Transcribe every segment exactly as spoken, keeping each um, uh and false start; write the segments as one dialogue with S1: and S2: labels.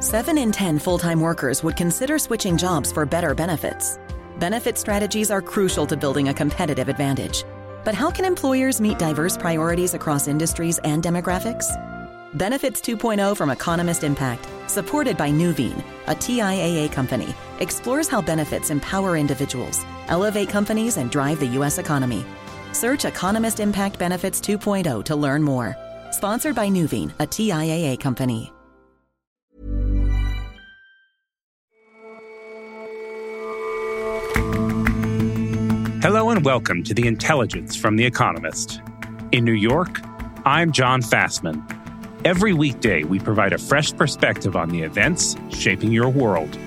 S1: Seven in ten full-time workers would consider switching jobs for better benefits. Benefit strategies are crucial to building a competitive advantage. But how can employers meet diverse priorities across industries and demographics? Benefits two point oh from Economist Impact, supported by Nuveen, a T I A A company, explores how benefits empower individuals, elevate companies, and drive the U S economy. Search Economist Impact Benefits two point oh to learn more. Sponsored by Nuveen, a T I A A company.
S2: Hello and welcome to The Intelligence from The Economist. In New York, I'm John Fassman. Every weekday, we provide a fresh perspective on the events shaping your world.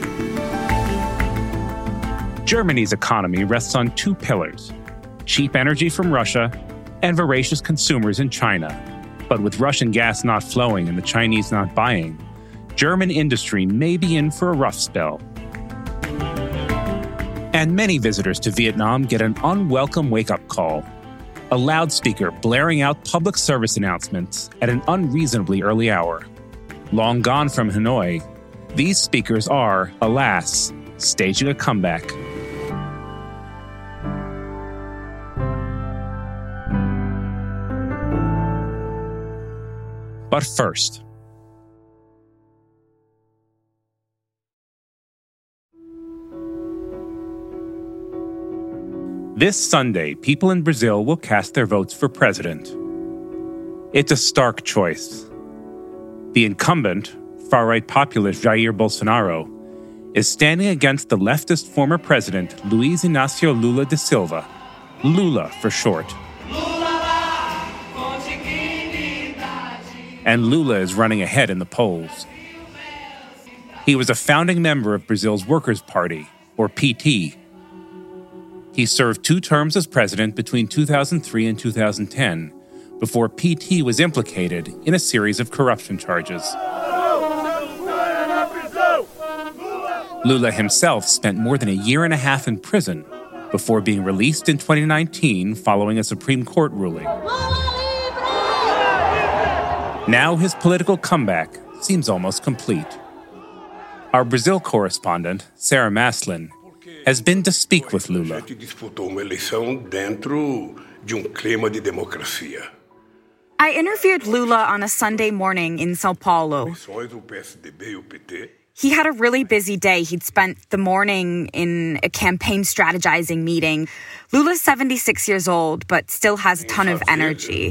S2: Germany's economy rests on two pillars: cheap energy from Russia and voracious consumers in China. But with Russian gas not flowing and the Chinese not buying, German industry may be in for a rough spell. And many visitors to Vietnam get an unwelcome wake-up call. A loudspeaker blaring out public service announcements at an unreasonably early hour. Long gone from Hanoi, these speakers are, alas, staging a comeback. But first, this Sunday, people in Brazil will cast their votes for president. It's a stark choice. The incumbent, far-right populist Jair Bolsonaro, is standing against the leftist former president Luiz Inácio Lula da Silva, Lula for short. And Lula is running ahead in the polls. He was a founding member of Brazil's Workers' Party, or P T. He served two terms as president between two thousand three and two thousand ten, before P T was implicated in a series of corruption charges. Lula himself spent more than a year and a half in prison before being released in twenty nineteen following a Supreme Court ruling. Now his political comeback seems almost complete. Our Brazil correspondent, Sarah Maslin, has been to speak with Lula.
S3: I interviewed Lula on a Sunday morning in Sao Paulo. He had a really busy day. He'd spent the morning in a campaign strategizing meeting. Lula's seventy-six years old, but still has a ton of energy.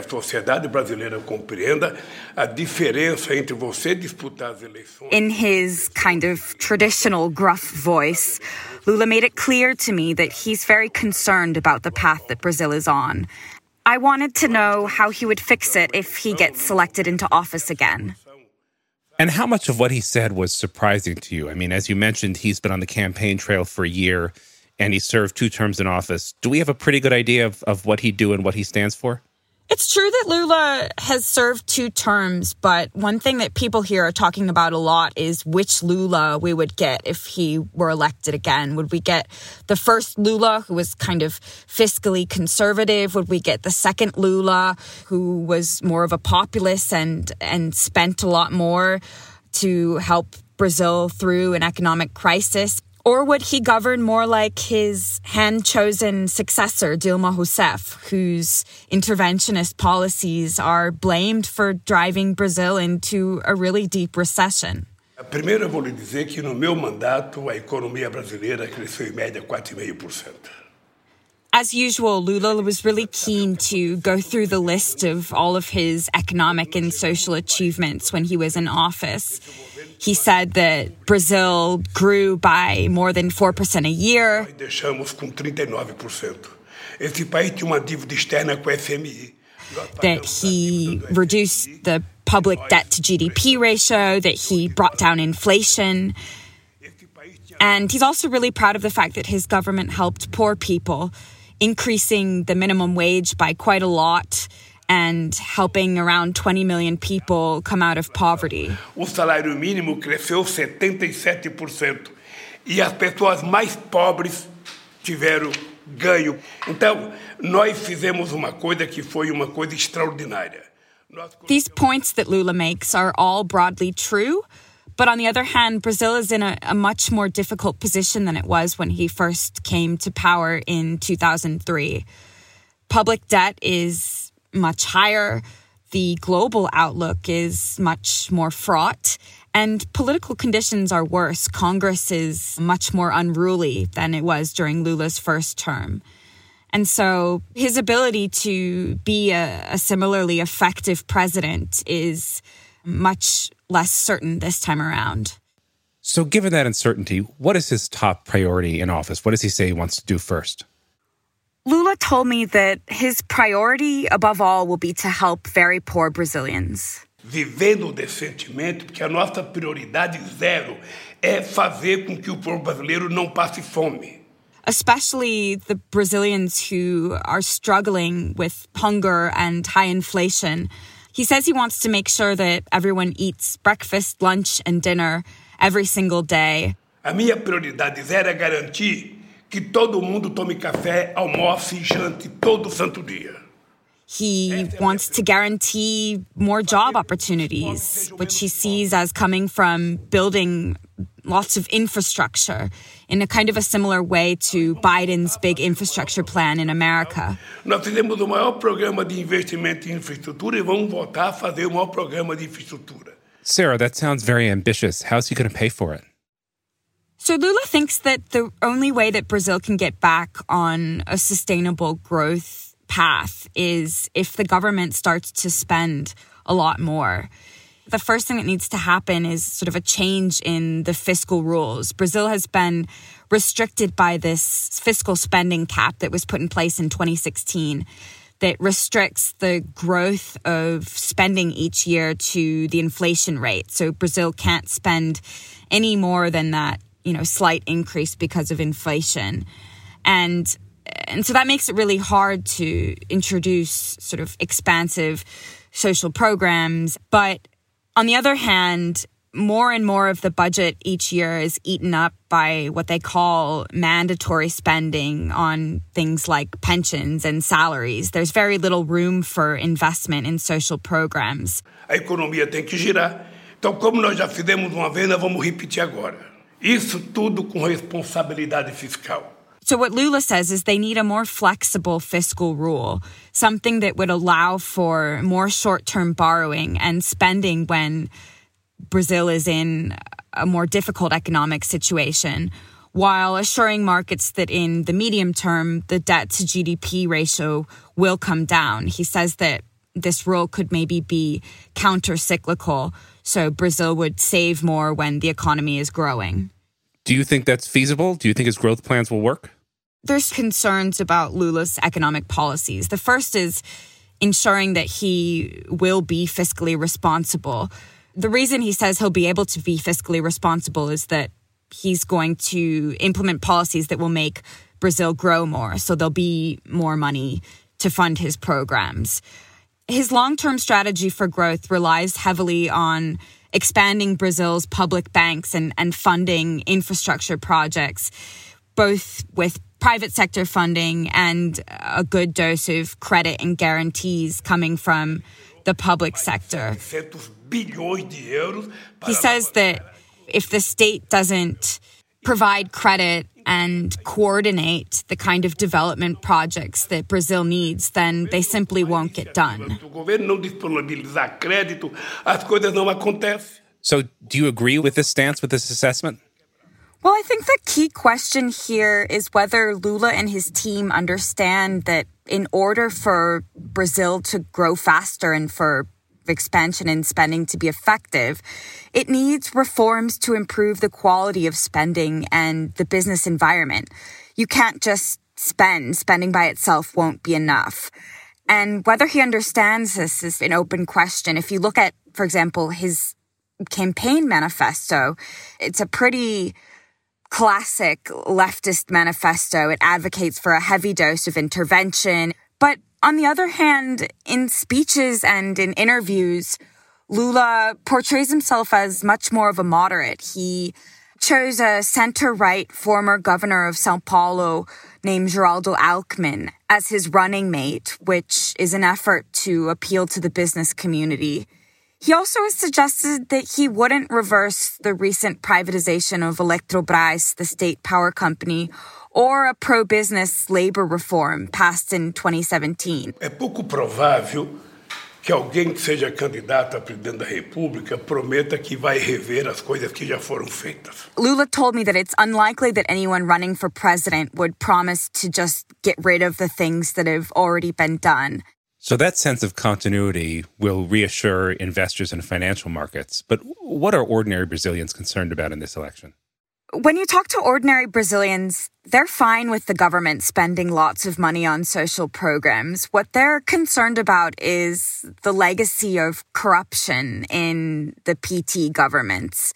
S3: In his kind of traditional gruff voice, Lula made it clear to me that he's very concerned about the path that Brazil is on. I wanted to know how he would fix it if he gets selected into office again.
S2: And how much of what he said was surprising to you? I mean, as you mentioned, he's been on the campaign trail for a year, and he served two terms in office. Do we have a pretty good idea of, of what he'd do and what he stands for?
S3: It's true that Lula has served two terms, but one thing that people here are talking about a lot is which Lula we would get if he were elected again. Would we get the first Lula, who was kind of fiscally conservative? Would we get the second Lula, who was more of a populist and, and spent a lot more to help Brazil through an economic crisis? Or would he govern more like his hand-chosen successor, Dilma Rousseff, whose interventionist policies are blamed for driving Brazil into a really deep recession?
S4: Primeiro, eu vou lhe dizer que no meu mandato a economia brasileira cresceu em média four point five percent.
S3: As usual, Lula was really keen to go through the list of all of his economic and social achievements when he was in office. He said that Brazil grew by more than four percent a year.
S4: Deixamos com thirty-nine percent. Esse país tinha uma dívida externa com o F M I.
S3: That he reduced the public debt to G D P ratio, that he brought down inflation. And he's also really proud of the fact that his government helped poor people, increasing the minimum wage by quite a lot and helping around twenty million people come out of poverty.
S4: O salário mínimo cresceu seventy-seven percent e as pessoas mais pobres tiveram ganho. Então, nós fizemos uma coisa que foi uma coisa extraordinária.
S3: These points that Lula makes are all broadly true, But on the other hand, Brazil is in a, a much more difficult position than it was when he first came to power in two thousand three. Public debt is much higher. The global outlook is much more fraught. And political conditions are worse. Congress is much more unruly than it was during Lula's first term. And so his ability to be a, a similarly effective president is much less certain this time around.
S2: So given that uncertainty, what is his top priority in office? What does he say he wants to do first?
S3: Lula told me that his priority, above all, will be to help very poor Brazilians.
S4: Vivendo decentemente, porque a nossa prioridade zero é fazer com que o povo brasileiro não passe fome.
S3: Especially the Brazilians who are struggling with hunger and high inflation. He says he wants to make sure that everyone eats breakfast, lunch, and dinner every single day.
S4: A minha prioridade zero é garantir que todo mundo tome café, almoce e jante todo santo dia.
S3: He wants to guarantee more job opportunities, which he sees as coming from building lots of infrastructure in a kind of a similar way to Biden's big infrastructure plan in America.
S4: Nós fizemos o maior programa de investimento em infraestrutura e vamos voltar a fazer o maior programa de infraestrutura.
S2: Sarah, that sounds very ambitious. How's he going to pay for it?
S3: So Lula thinks that the only way that Brazil can get back on a sustainable growth path is if the government starts to spend a lot more. The first thing that needs to happen is sort of a change in the fiscal rules. Brazil has been restricted by this fiscal spending cap that was put in place in twenty sixteen that restricts the growth of spending each year to the inflation rate. So Brazil can't spend any more than that, you know, slight increase because of inflation. And and so that makes it really hard to introduce sort of expansive social programs. But on the other hand, more and more of the budget each year is eaten up by what they call mandatory spending on things like pensions and salaries. There's very little room for investment in social programs.
S4: A economia tem que girar. Então, como nós já fizemos uma vez, nós vamos repetir agora. Isso tudo com responsabilidade fiscal.
S3: So what Lula says is they need a more flexible fiscal rule, something that would allow for more short-term borrowing and spending when Brazil is in a more difficult economic situation, while assuring markets that in the medium term, the debt to G D P ratio will come down. He says that this rule could maybe be counter-cyclical, so Brazil would save more when the economy is growing.
S2: Do you think that's feasible? Do you think his growth plans will work?
S3: There's concerns about Lula's economic policies. The first is ensuring that he will be fiscally responsible. The reason he says he'll be able to be fiscally responsible is that he's going to implement policies that will make Brazil grow more, so there'll be more money to fund his programs. His long-term strategy for growth relies heavily on expanding Brazil's public banks and, and funding infrastructure projects, both with private sector funding and a good dose of credit and guarantees coming from the public sector. He says that if the state doesn't provide credit and coordinate the kind of development projects that Brazil needs, then they simply won't get done.
S2: So do you agree with this stance, with this assessment?
S3: Well, I think the key question here is whether Lula and his team understand that in order for Brazil to grow faster and for expansion and spending to be effective, it needs reforms to improve the quality of spending and the business environment. You can't just spend. Spending by itself won't be enough. And whether he understands this is an open question. If you look at, for example, his campaign manifesto, it's a pretty classic leftist manifesto. It advocates for a heavy dose of intervention. But on the other hand, in speeches and in interviews, Lula portrays himself as much more of a moderate. He chose a center-right former governor of São Paulo named Geraldo Alckmin as his running mate, which is an effort to appeal to the business community. He also has suggested that he wouldn't reverse the recent privatization of Eletrobras, the state power company, or a pro-business labor reform passed in twenty seventeen.
S4: É pouco provável que alguém que seja candidato a presidente da República prometa que vai rever as coisas que já foram feitas.
S3: Lula told me that it's unlikely that anyone running for president would promise to just get rid of the things that have already been done.
S2: So that sense of continuity will reassure investors in financial markets. But what are ordinary Brazilians concerned about in this election?
S3: When you talk to ordinary Brazilians, they're fine with the government spending lots of money on social programs. What they're concerned about is the legacy of corruption in the P T governments.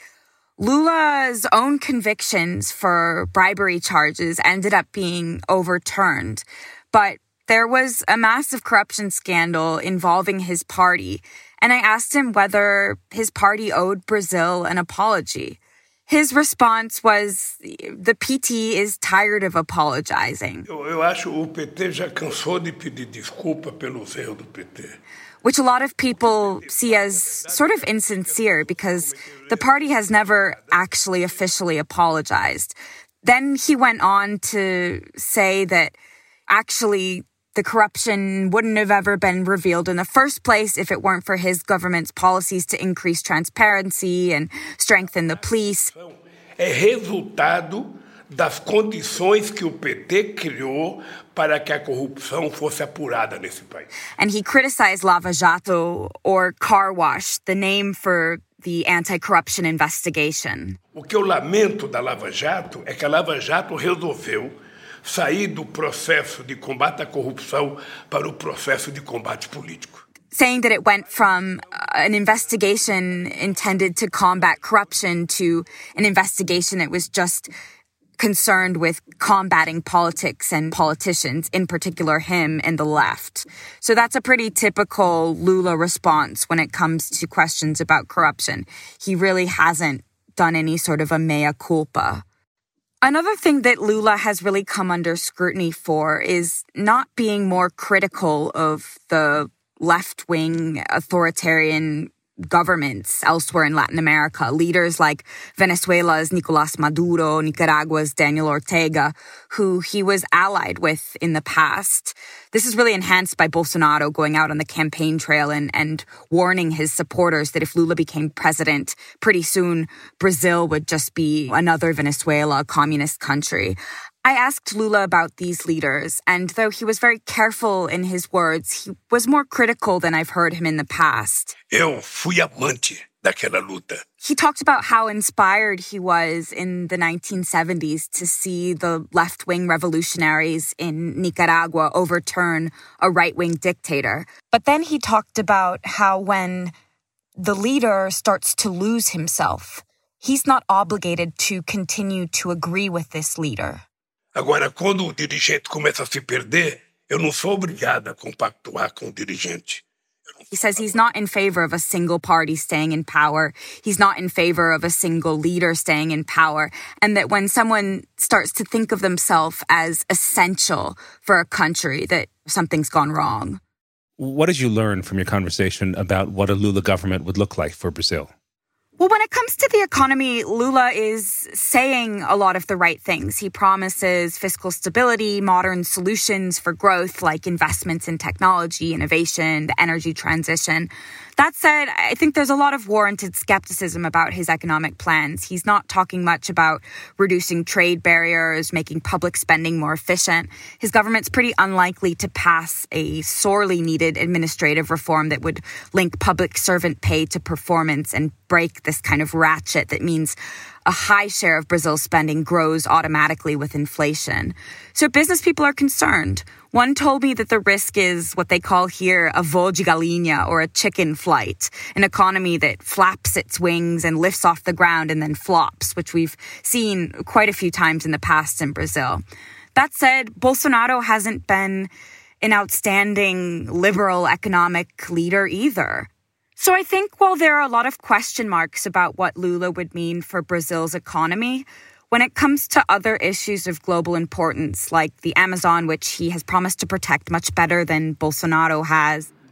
S3: Lula's own convictions for bribery charges ended up being overturned, but there was a massive corruption scandal involving his party, and I asked him whether his party owed Brazil an apology. His response was, the P T is tired of apologizing.
S4: Eu, eu acho o P T já cansou de pedir desculpa pelos erros do P T.
S3: Which a lot of people see as sort of insincere because the party has never actually officially apologized. Then he went on to say that actually the corruption wouldn't have ever been revealed in the first place if it weren't for his government's policies to increase transparency and strengthen the police.
S4: É resultado das condições que o P T criou para que a corrupção fosse apurada nesse país.
S3: And he criticized Lava Jato, or Car Wash, the name for the anti-corruption investigation.
S4: O que eu lamento da Lava Jato é que a Lava Jato resolveu sair do processo de combate à corrupção para o processo de combate político.
S3: Saying that it went from an investigation intended to combat corruption to an investigation that was just concerned with combating politics and politicians, in particular him and the left. So that's a pretty typical Lula response when it comes to questions about corruption. He really hasn't done any sort of a mea culpa. Another thing that Lula has really come under scrutiny for is not being more critical of the left-wing authoritarian governments elsewhere in Latin America, leaders like Venezuela's Nicolás Maduro, Nicaragua's Daniel Ortega, who he was allied with in the past. This is really enhanced by Bolsonaro going out on the campaign trail and, and warning his supporters that if Lula became president, pretty soon Brazil would just be another Venezuela, a communist country. I asked Lula about these leaders, and though he was very careful in his words, he was more critical than I've heard him in the past.
S4: Eu fui amante daquela luta.
S3: He talked about how inspired he was in the nineteen seventies to see the left-wing revolutionaries in Nicaragua overturn a right-wing dictator. But then he talked about how when the leader starts to lose himself, he's not obligated to continue to agree with this leader.
S4: Agora, quando o dirigente começa a se perder, eu não sou obrigado a compactuar com o dirigente.
S3: He says he's not in favor of a single party staying in power. He's not in favor of a single leader staying in power. And that when someone starts to think of themselves as essential for a country, that something's gone wrong.
S2: What did you learn from your conversation about what a Lula government would look like for Brazil?
S3: Well, when it comes to the economy, Lula is saying a lot of the right things. He promises fiscal stability, modern solutions for growth like investments in technology, innovation, the energy transition. That said, I think there's a lot of warranted skepticism about his economic plans. He's not talking much about reducing trade barriers, making public spending more efficient. His government's pretty unlikely to pass a sorely needed administrative reform that would link public servant pay to performance and break this kind of ratchet that means a high share of Brazil's spending grows automatically with inflation. So business people are concerned. One told me that the risk is what they call here a voo de galinha, or a chicken flight, an economy that flaps its wings and lifts off the ground and then flops, which we've seen quite a few times in the past in Brazil. That said, Bolsonaro hasn't been an outstanding liberal economic leader either. So I think while there are a lot of question marks about what Lula would mean for Brazil's economy, when it comes to other issues of global importance, like the Amazon, which he has promised to protect much better than Bolsonaro has.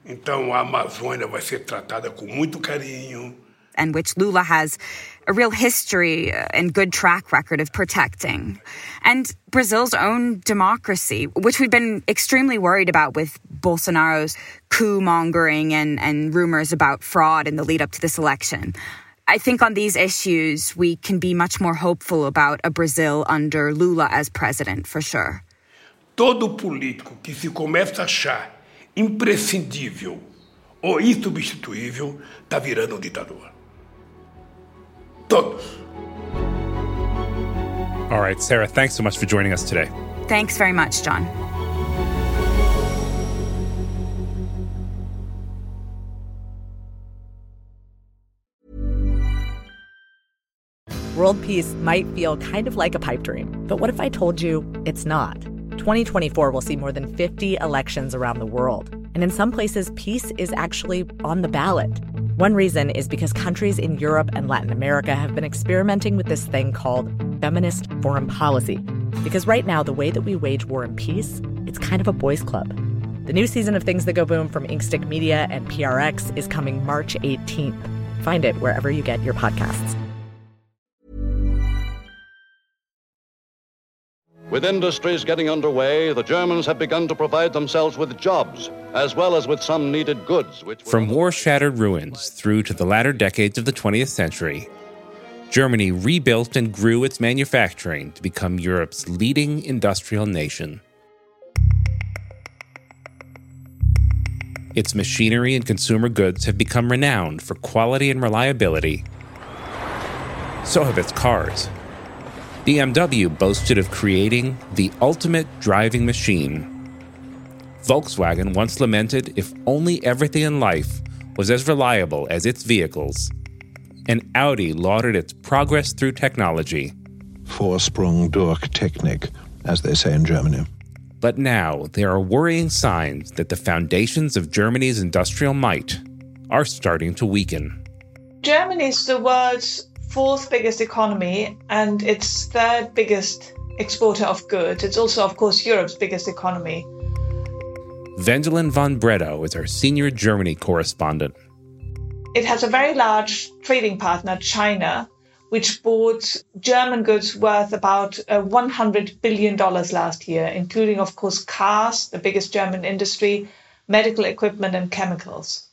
S4: Então a Amazônia vai ser tratada com muito carinho.
S3: And which Lula has a real history and good track record of protecting. And Brazil's own democracy, which we've been extremely worried about with Bolsonaro's coup mongering and, and rumors about fraud in the lead up to this election. I think on these issues, we can be much more hopeful about a Brazil under Lula as president, for sure.
S4: Todo político que se começa a achar imprescindível ou insubstituível está virando um ditador. Todos.
S2: All right, Sarah, thanks so much for joining us today.
S3: Thanks very much, John.
S5: World peace might feel kind of like a pipe dream, but what if I told you it's not? twenty twenty-four will see more than fifty elections around the world. And in some places, peace is actually on the ballot. One reason is because countries in Europe and Latin America have been experimenting with this thing called feminist foreign policy. Because right now, the way that we wage war and peace, it's kind of a boys' club. The new season of Things That Go Boom from Inkstick Media and P R X is coming March eighteenth. Find it wherever you get your podcasts.
S6: With industries getting underway, the Germans have begun to provide themselves with jobs, as well as with some needed goods. Which
S2: From war-shattered ruins through to the latter decades of the twentieth century, Germany rebuilt and grew its manufacturing to become Europe's leading industrial nation. Its machinery and consumer goods have become renowned for quality and reliability. So have its cars. B M W boasted of creating the ultimate driving machine. Volkswagen once lamented if only everything in life was as reliable as its vehicles. And Audi lauded its progress through technology.
S7: Vorsprung durch Technik, as they say in Germany.
S2: But now there are worrying signs that the foundations of Germany's industrial might are starting to weaken.
S8: Germany is the world's fourth biggest economy and its third biggest exporter of goods. It's also, of course, Europe's biggest economy.
S2: Wendelin von Bredow is our senior Germany correspondent.
S8: It has a very large trading partner, China, which bought German goods worth about uh, one hundred billion dollars last year, including, of course, cars, the biggest German industry, medical equipment, and chemicals.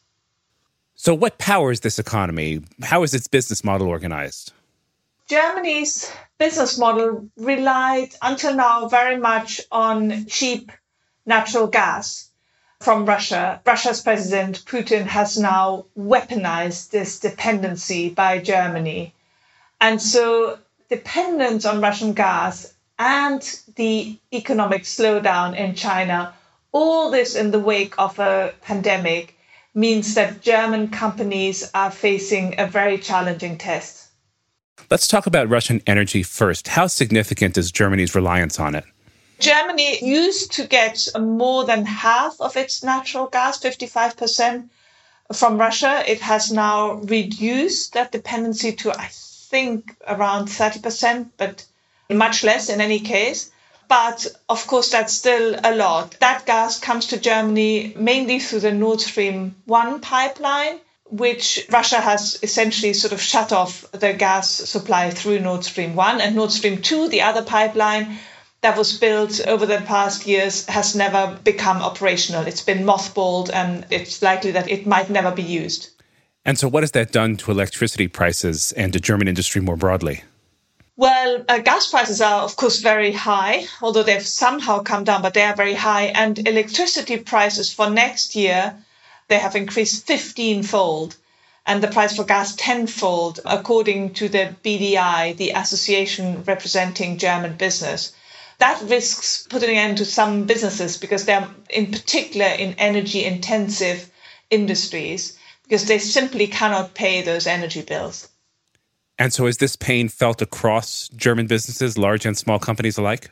S2: So what powers this economy? How is its business model organized?
S8: Germany's business model relied until now very much on cheap natural gas from Russia. Russia's President Putin has now weaponized this dependency by Germany. And so dependence on Russian gas and the economic slowdown in China, all this in the wake of a pandemic, means that German companies are facing a very challenging test.
S2: Let's talk about Russian energy first. How significant is Germany's reliance on it?
S8: Germany used to get more than half of its natural gas, fifty-five percent, from Russia. It has now reduced that dependency to, I think, around thirty percent, but much less in any case. But of course, that's still a lot. That gas comes to Germany mainly through the Nord Stream one pipeline, which Russia has essentially sort of shut off the gas supply through Nord Stream one. And Nord Stream two, the other pipeline that was built over the past years, has never become operational. It's been mothballed, and it's likely that it might never be used.
S2: And so what has that done to electricity prices and to German industry more broadly?
S8: Well, uh, gas prices are, of course, very high, although they've somehow come down, but they are very high. And electricity prices for next year, they have increased fifteen-fold, and the price for gas tenfold, according to the B D I, the association representing German business. That risks putting an end to some businesses because they're in particular in energy-intensive industries, because they simply cannot pay those energy bills.
S2: And so is this pain felt across German businesses, large and small companies alike?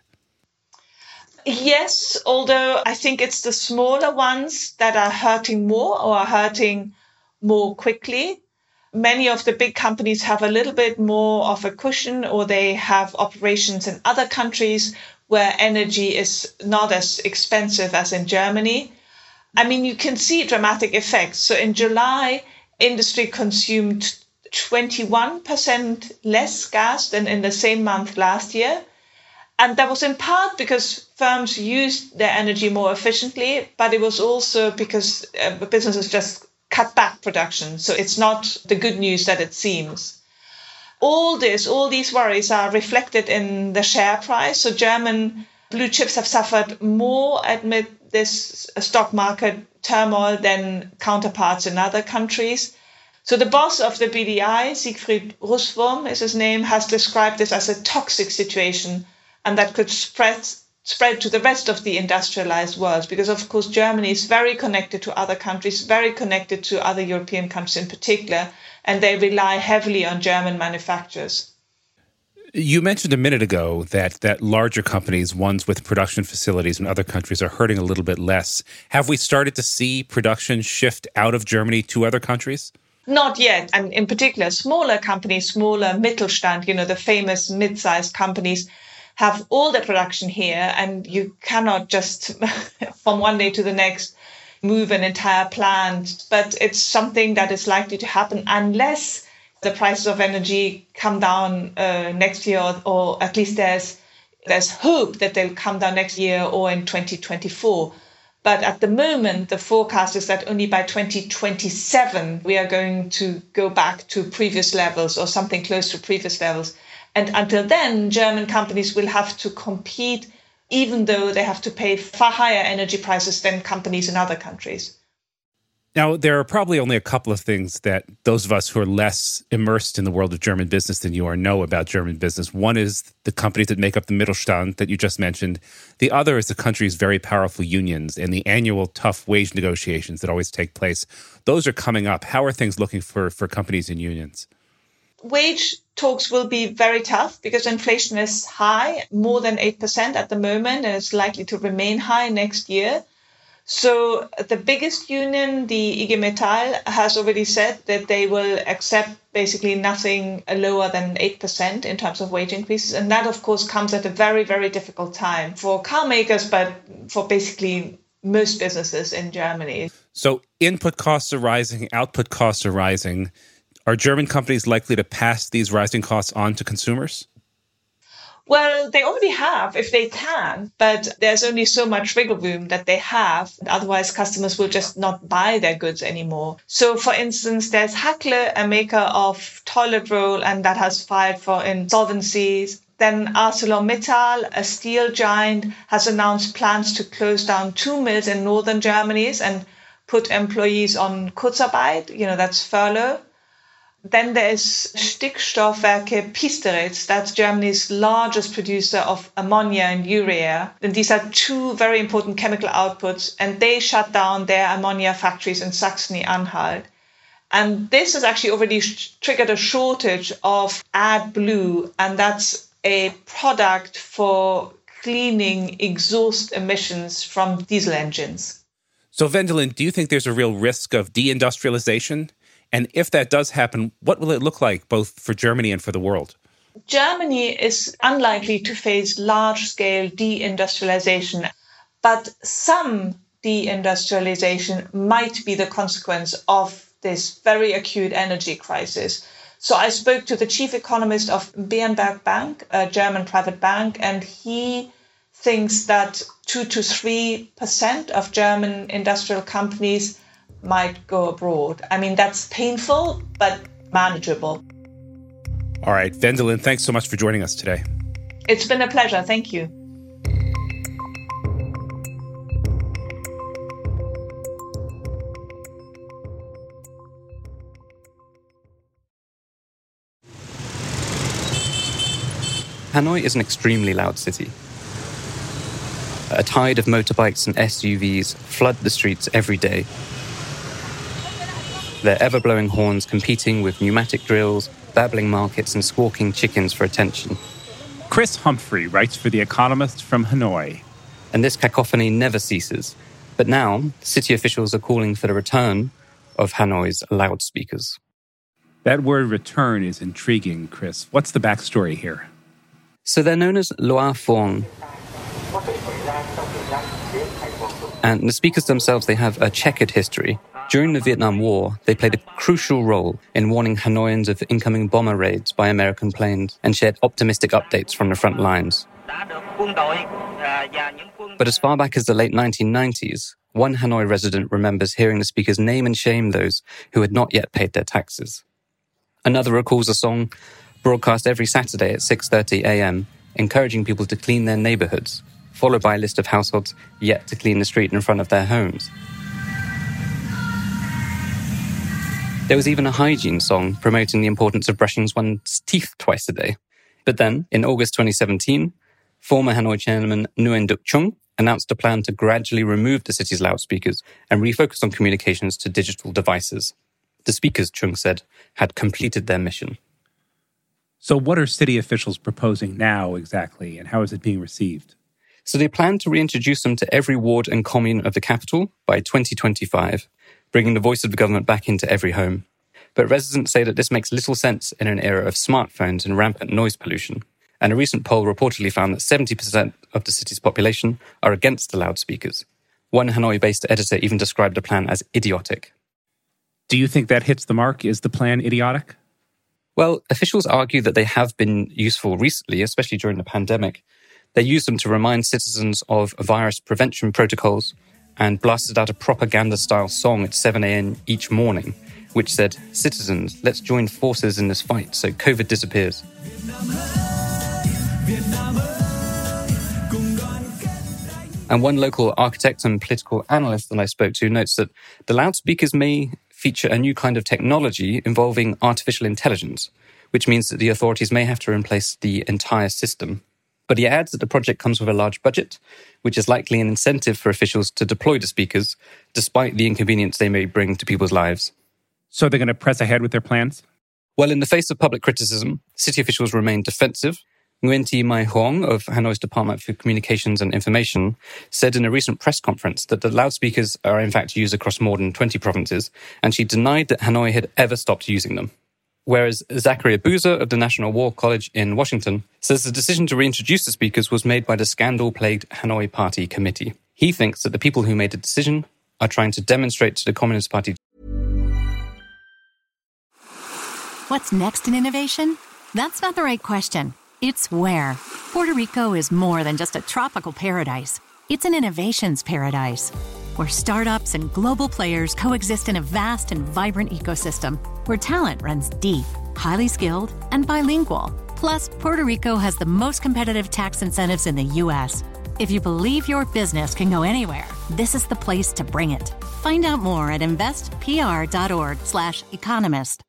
S8: Yes, although I think it's the smaller ones that are hurting more or are hurting more quickly. Many of the big companies have a little bit more of a cushion, or they have operations in other countries where energy is not as expensive as in Germany. I mean, you can see dramatic effects. So in July, industry consumed twenty-one percent less gas than in the same month last year. And that was in part because firms used their energy more efficiently, but it was also because uh, businesses just cut back production. So it's not the good news that it seems. All this, all these worries are reflected in the share price. So German blue chips have suffered more amid this stock market turmoil than counterparts in other countries. So the boss of the B D I, Siegfried Russwurm is his name, has described this as a toxic situation, and that could spread spread to the rest of the industrialized world, because of course Germany is very connected to other countries, very connected to other European countries in particular, and they rely heavily on German manufacturers.
S2: You mentioned a minute ago that that larger companies, ones with production facilities in other countries, are hurting a little bit less. Have we started to see production shift out of Germany to other countries?
S8: Not yet. And in particular, smaller companies, smaller Mittelstand, you know, the famous mid-sized companies, have all their production here, and you cannot just from one day to the next move an entire plant. But it's something that is likely to happen unless the prices of energy come down uh, next year, or, or at least there's there's hope that they'll come down next year or in twenty twenty-four. But at the moment, the forecast is that only by twenty twenty-seven, we are going to go back to previous levels or something close to previous levels. And until then, German companies will have to compete, even though they have to pay far higher energy prices than companies in other countries.
S2: Now, there are probably only a couple of things that those of us who are less immersed in the world of German business than you are know about German business. One is the companies that make up the Mittelstand that you just mentioned. The other is the country's very powerful unions and the annual tough wage negotiations that always take place. Those are coming up. How are things looking for, for companies and unions?
S8: Wage talks will be very tough because inflation is high, more than eight percent at the moment, and it's likely to remain high next year. So the biggest union, the I G Metall, has already said that they will accept basically nothing lower than eight percent in terms of wage increases. And that, of course, comes at a very, very difficult time for car makers, but for basically most businesses in Germany.
S2: So input costs are rising, output costs are rising. Are German companies likely to pass these rising costs on to consumers?
S8: Well, they already have, if they can, but there's only so much wiggle room that they have. Otherwise, customers will just not buy their goods anymore. So, for instance, there's Hackle, a maker of toilet roll, and that has filed for insolvencies. Then ArcelorMittal, a steel giant, has announced plans to close down two mills in northern Germany and put employees on Kurzarbeit, you know, that's furlough. Then there's Stickstoffwerke Piesteritz, that's Germany's largest producer of ammonia and urea. And these are two very important chemical outputs, and they shut down their ammonia factories in Saxony-Anhalt. And this has actually already sh- triggered a shortage of AdBlue, and that's a product for cleaning exhaust emissions from diesel engines.
S2: So, Wendelin, do you think there's a real risk of deindustrialization? And if that does happen, what will it look like both for Germany and for the world?
S8: Germany is unlikely to face large-scale deindustrialization, but some deindustrialization might be the consequence of this very acute energy crisis. So I spoke to the chief economist of Berenberg Bank, a German private bank, and he thinks that two to three percent of German industrial companies might go abroad. I mean, that's painful, but manageable.
S2: All right, Wendelin, thanks so much for joining us today.
S8: It's been a pleasure. Thank you.
S9: Hanoi is an extremely loud city. A tide of motorbikes and S U Vs flood the streets every day. Their ever-blowing horns competing with pneumatic drills, babbling markets, and squawking chickens for attention.
S2: Chris Humphrey writes for The Economist from Hanoi.
S9: And this cacophony never ceases. But now, city officials are calling for the return of Hanoi's loudspeakers.
S2: That word return is intriguing, Chris. What's the backstory here?
S9: So they're known as Loa Phuong. And the speakers themselves, they have a checkered history. During the Vietnam War, they played a crucial role in warning Hanoians of incoming bomber raids by American planes and shared optimistic updates from the front lines. But as far back as the late nineteen nineties, one Hanoi resident remembers hearing the speakers name and shame those who had not yet paid their taxes. Another recalls a song broadcast every Saturday at six thirty a.m., encouraging people to clean their neighborhoods, followed by a list of households yet to clean the street in front of their homes. There was even a hygiene song promoting the importance of brushing one's teeth twice a day. But then, in August twenty seventeen, former Hanoi chairman Nguyen Duc Trung announced a plan to gradually remove the city's loudspeakers and refocus on communications to digital devices. The speakers, Chung said, had completed their mission.
S2: So what are city officials proposing now exactly, and how is it being received?
S9: So they plan to reintroduce them to every ward and commune of the capital by twenty twenty-five, bringing the voice of the government back into every home. But residents say that this makes little sense in an era of smartphones and rampant noise pollution. And a recent poll reportedly found that seventy percent of the city's population are against the loudspeakers. One Hanoi-based editor even described the plan as idiotic.
S2: Do you think that hits the mark? Is the plan idiotic?
S9: Well, officials argue that they have been useful recently, especially during the pandemic. They used them to remind citizens of virus prevention protocols and blasted out a propaganda-style song at seven a.m. each morning, which said, "Citizens, let's join forces in this fight so COVID disappears." And one local architect and political analyst that I spoke to notes that the loudspeakers may feature a new kind of technology involving artificial intelligence, which means that the authorities may have to replace the entire system. But he adds that the project comes with a large budget, which is likely an incentive for officials to deploy the speakers, despite the inconvenience they may bring to people's lives.
S2: So they're going to press ahead with their plans?
S9: Well, in the face of public criticism, city officials remain defensive. Nguyen Thi Mai Huong of Hanoi's Department for Communications and Information said in a recent press conference that the loudspeakers are in fact used across more than twenty provinces, and she denied that Hanoi had ever stopped using them. Whereas Zachary Abuza of the National War College in Washington says the decision to reintroduce the speakers was made by the scandal-plagued Hanoi Party Committee. He thinks that the people who made the decision are trying to demonstrate to the Communist Party.
S10: What's next in innovation? That's not the right question. It's where. Puerto Rico is more than just a tropical paradise. It's an innovations paradise, where startups and global players coexist in a vast and vibrant ecosystem, where talent runs deep, highly skilled, and bilingual. Plus, Puerto Rico has the most competitive tax incentives in the U S. If you believe your business can go anywhere, this is the place to bring it. Find out more at investpr.org slash economist.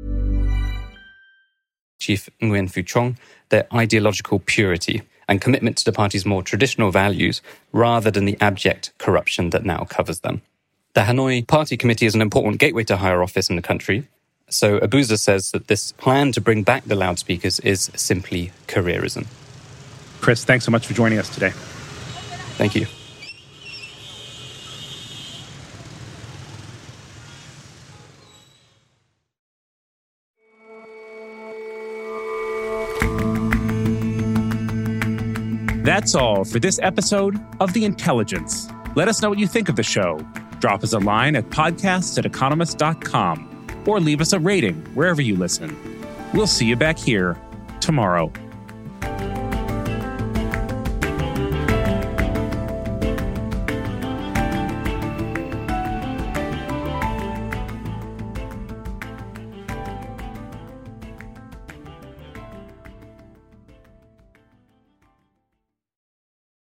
S9: Chief Nguyen Phu Trong, their ideological purity and commitment to the party's more traditional values rather than the abject corruption that now covers them. The Hanoi Party Committee is an important gateway to higher office in the country, so Abuza says that this plan to bring back the loudspeakers is simply careerism.
S2: Chris, thanks so much for joining us today.
S9: Thank you.
S2: That's all for this episode of The Intelligence. Let us know what you think of the show. Drop us a line at podcasts at economist dot com or leave us a rating wherever you listen. We'll see you back here tomorrow.